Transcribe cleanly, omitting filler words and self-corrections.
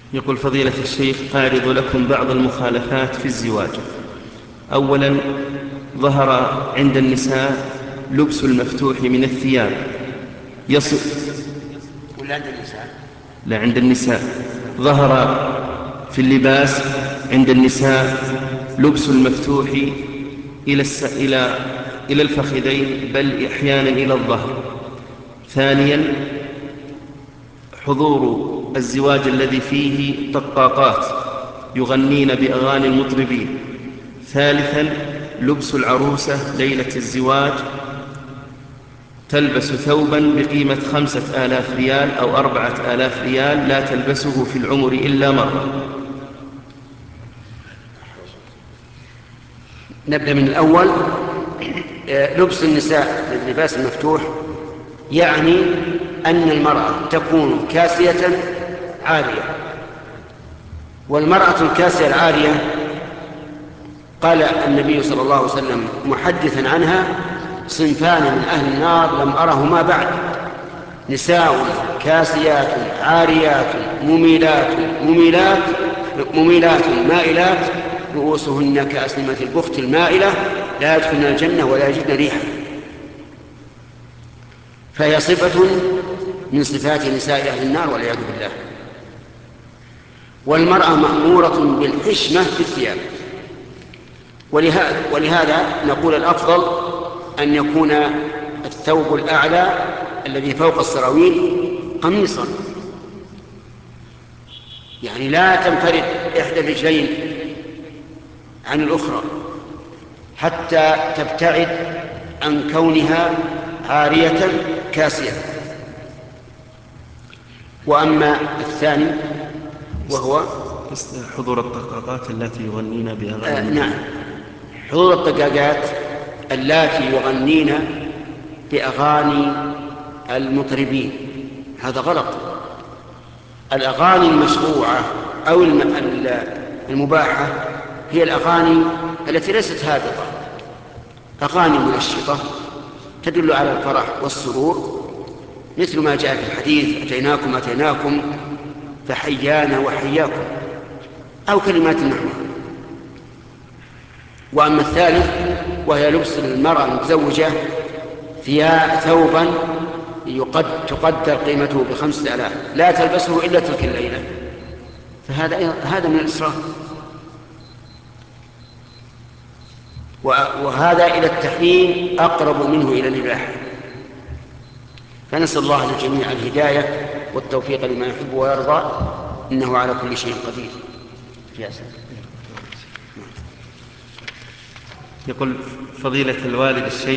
يقول فضيلة الشيخ: أعرض لكم بعض المخالفات في الزواج. أولا، ظهر عند النساء لبس المفتوح من الثياب يصف. ولا عند النساء؟ لا، عند النساء. ظهر في اللباس عند النساء لبس المفتوح إلى الفخذين، بل أحيانا إلى الظهر. ثانيا، حضور الزواج الذي فيه طقاقات يغنين بأغاني المطربين. ثالثا، لبس العروسة ليلة الزواج تلبس ثوبا بقيمة 5000 ريال أو 4000 ريال لا تلبسه في العمر إلا مرة. نبدأ من الأول. لبس النساء لللباس المفتوح يعني أن المرأة تكون كاسية عارية. والمرأة الكاسية العارية قال النبي صلى الله عليه وسلم محدثا عنها: صنفان من أهل النار لم أرهما بعد: نساء كاسيات عاريات مميلات مائلات رؤوسهن كأسنمة البخت المائلة لا يدخلن الجنة ولا يجدن ريحها. فهي صفة من صفات نساء أهل النار والعياذ بالله. والمرأة مأمورة بالحشمة في الثياب، ولهذا نقول الأفضل أن يكون الثوب الأعلى الذي فوق السراويل قميصا، يعني لا تنفرد إحدى الرجلين عن الأخرى حتى تبتعد عن كونها عارية كاسية. وأما الثاني وهو حضور الطقاقات التي يغنين بأغاني نعم، حضور الطقاقات التي يغنين بأغاني المطربين، هذا غلط. الأغاني المشروعة أو المباحة هي الأغاني التي ليست هابطة، أغاني منشطة تدل على الفرح والسرور، مثل ما جاء في الحديث: أتيناكم فحيانا وحياكم، أو كلمات نحوها. وأما الثالث وهي لبس المرأة المتزوجة ثوبا تقدر قيمته ب5000 لا تلبسه إلا تلك الليلة، فهذا من الإسراف، وهذا إلى التحريم أقرب منه إلى الإباحة. فنسأل الله للجميع الهداية والتوفيق لما يحب ويرضى، إنه على كل شيء قدير. يقول فضيلة الوالد الشيخ: